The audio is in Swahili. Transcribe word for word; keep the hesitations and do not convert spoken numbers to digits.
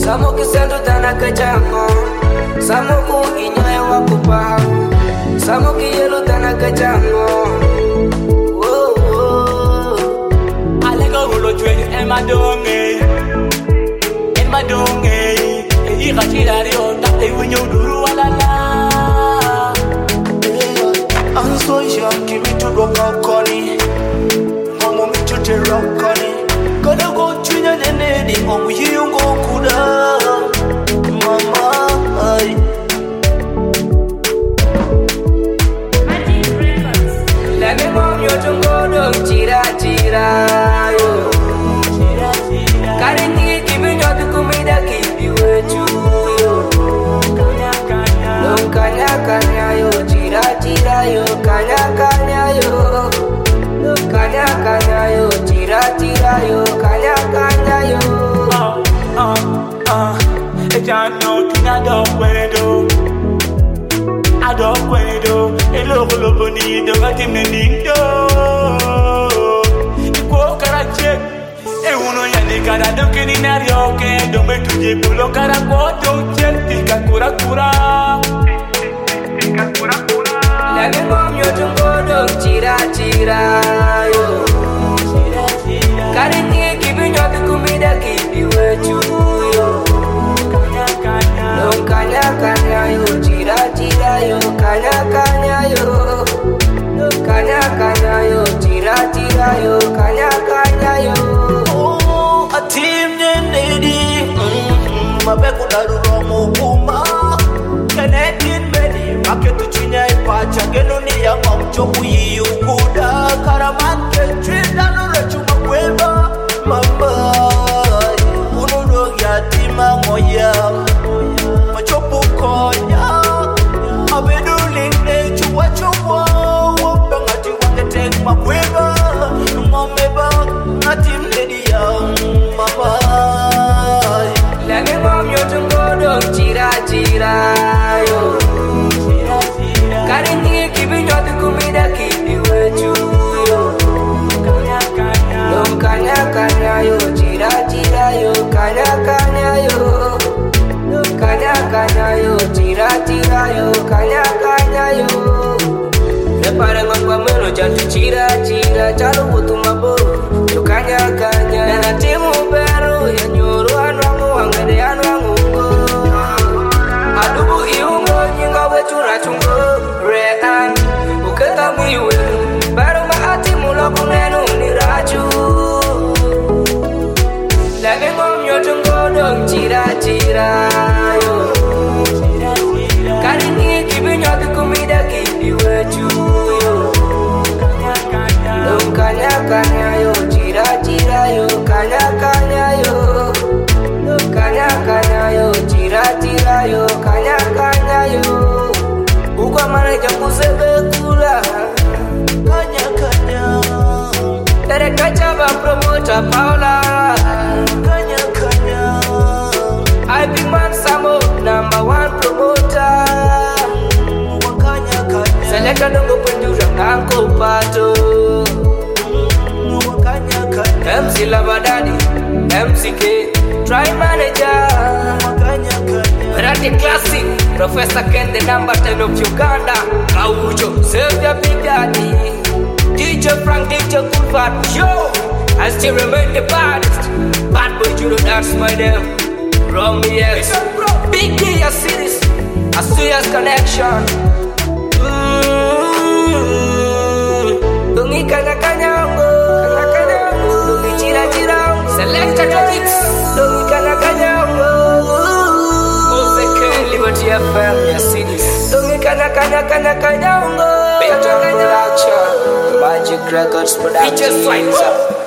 Samo kisendo tana kachango, samo ku inyoe wakupa, samo kiyelo tana kachango. Oh oh, alega ulo chwenye emadonge, emadonge. Ika chila rio tate winyo duru walala. I'm so young, give me to rock up, Connie. Mama, me to the rock, Connie. Gotta go to your nene, oh, you go kuda. Mama, ay. Let me mom you to go to chira chira yo. Karingi giving you the kumida keep you with you yo. Long kanya kanya yo, chira chira yo, kanya kanya yo. Kanya kanya yo, chira chira yo, kanya kanya yo. Uh, uh, uh, ejano tina do kwedo, ado kwedo, elo kolobo ni do gati menindo. Iko karache, e uno yani kada do kini nario ke do me tuje pulo kara koto chenti kakura kura, kakura kura. Let me mom you to go to chira chira yo. Karingi giving you the kumida keep you with you yo. Long kanya kanya yo, chira chira yo, kanya kanya yo. Kanya kanya yo, chira chira yo, kanya kanya yo. Oh, a team nene, mabeku daru romo kuma. Canadian belly, market to China, pacha, genoni ya mamchoku yu kuda. Karaman ke trida no rechuma kweba, mama. Ununo ya tima moya, machopu konya. Abedu lingne chuwa chuwa, wapangati wange tek makweba. Momeba, a team lady ya mama. Let me mom you to go to chira chira yo. Karingi giving you the kumida keep you with you yo. Long kanya kanya yo, chira chira yo, kanya kanya yo. Kanya kanya yo, chira chira yo, kanya kanya yo. Repare ngomba melo jantu chira chira, chalo butu mabo. Yo kanya kanya, na timu beru ya nyoro anwangu wangade anwangu. Adubu iungo nyinga wetu rachungo. Rean, uketa miwe, baru maati mula kunenu ni rachu. Lagi ngom yotungo dong chira chira yo. Karingi giving you the kumida keep you with you yo. Long kanya kanya yo, chira chira yo, kanya kanya yo. Kanya kanya yo, chira chira yo, kanya kanya yo. Ukwa mara jambu sebe kula, Kanya kanya, tere kachaba promoter Paula. kanya kanya. I be man Samo, number one promoter. Kanya kanya, Seleka dongo pendura ngangko pato. kanya kanya. M C Lavadadi, M C K, try manager. Kanya kanya, Rati Classic, Professor Ken, the number ten of Uganda. Kaujo, save your big daddy. D J Frank, D J Kulfat, yo, I still remain the baddest. Bad boy, you know that's my name. Romy X, Big D, a series, a serious connection. Dungi kanya kanyango, kanya kanyango. Dungi chira chira, selector topics. Dungi kanya kanyango. Liberty F M, yes series. Dungi kanya kanya kanya kanyango. Better production, Magic Records production.